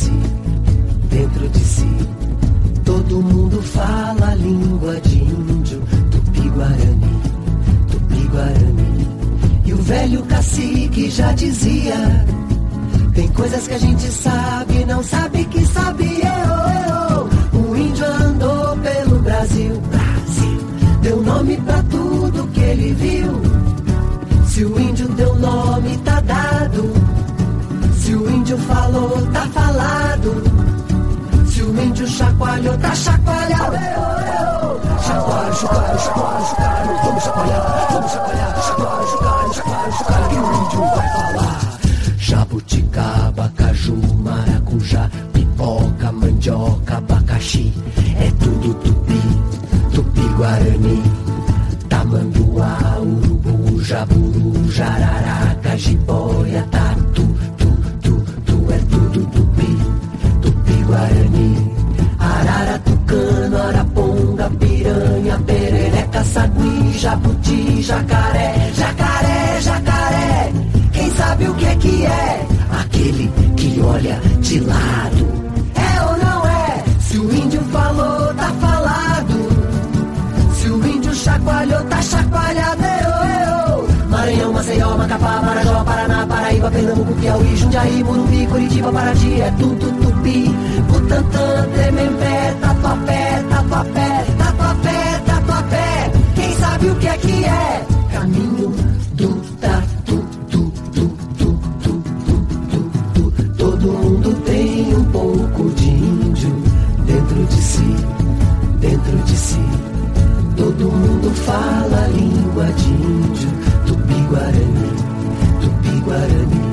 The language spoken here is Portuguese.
si, dentro de si. Todo mundo fala a língua de índio, Tupi-Guarani, Tupi-Guarani. E o velho cacique já dizia: tem coisas que a gente sabe, não sabe que sabia. O índio andou pelo Brasil, Brasil, deu nome pra tudo que ele viu. Se o índio deu nome, tá dado. Se o índio falou, tá falado. Se o índio chacoalhou, tá chacoalhado. Chacoalho, chacoalho, chacoalho, chacoalho. Vamos chacoalhar, vamos chacoalhar. Chacoalho, chacoalho, chacoalho, chacoalho. Que o índio vai falar. Jabuticaba, caju, maracujá, pipoca, mandioca, abacaxi. É tudo tupi, tupi-guarani. Tamanduá, urubu, jaburu, jararaca, jiboia, tatu, é tudo tupi, tupi-guarani. Arara, tucano, araponga, piranha, perereca, sagui, jabuti, jacaré, jacaré, jacaré. Quem sabe o que é? Aquele que olha de lado. É ou não é? Se o índio falou, tá falado. Se o índio chacoalhou, tá chacoalhado. Maranhão, Maceió, Macapá, Marajó, Paraná, Paraíba, Pernambuco, Piauí, Jundiaí, Morumbi, Curitiba, Paraty. É tudo tupi. Butantã, Tremembé, Tatuapé, Tatuapé, Tatuapé, Tatuapé. Quem sabe o que é? Caminho do tatu, todo mundo tem um pouco de índio dentro de si, dentro de si. Todo mundo fala a língua de índio, Tupi-Guarani, Tupi-Guarani.